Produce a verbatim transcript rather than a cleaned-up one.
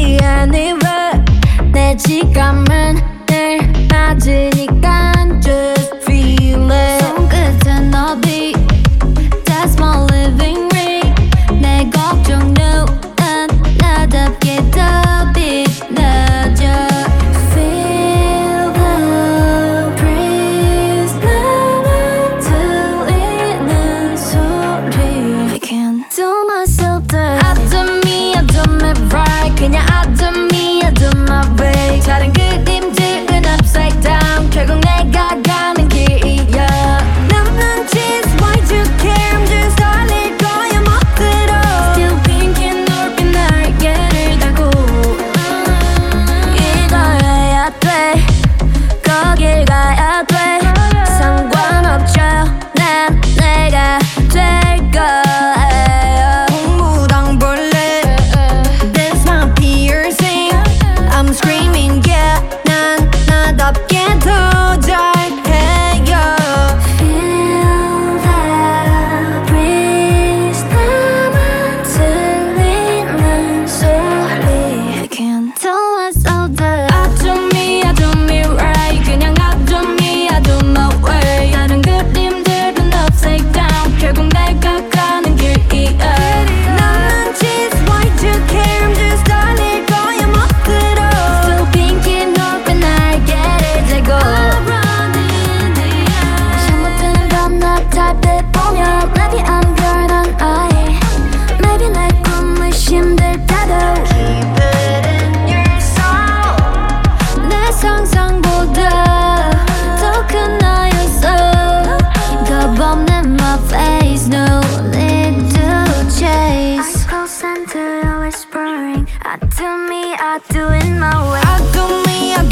미안해 왜 내 지갑은 늘 맞으니까 just feel it 손끝에 너비 That's my living ring 내 걱정 눈은 나답게 더 빛나줘 Feel the breeze 나만 들리는 소리 I can't do myself that I do me, I do me right 그냥 I do me, I do my way 다른 그림들은 upside down 결국 내가 가는 길이야 남는 cheese, why do you care I'm just 달릴 거야 멋대로 Still thinking 넓은 날개를 달고 이걸 해야 돼 거길 가야 돼 상관없죠 난 내가 될 거예요 동무당벌레 That's my piercing I'm screaming yeah 난 나답게 더 잘해요 Feel that breeze 나만 들리는 소리 I can't tell myself that I do me, I do me right 그냥 I do me, I do my way 다른 그림들은 upside down 결국 내가 가는 길이야 남는 cheese, why do you care I'm just 달릴 거야 멋대로 Still thinking 넓은 날개를 달고 잘못되는 밤낮 달빛 보면 Maybe I'm girl than I Maybe 내 꿈을 힘들다도 Keep it in your soul 내 상상보다 더 큰 나였어 겁 없는 my face No need to chase I close and to whispering I do me, I do it my way I do me, I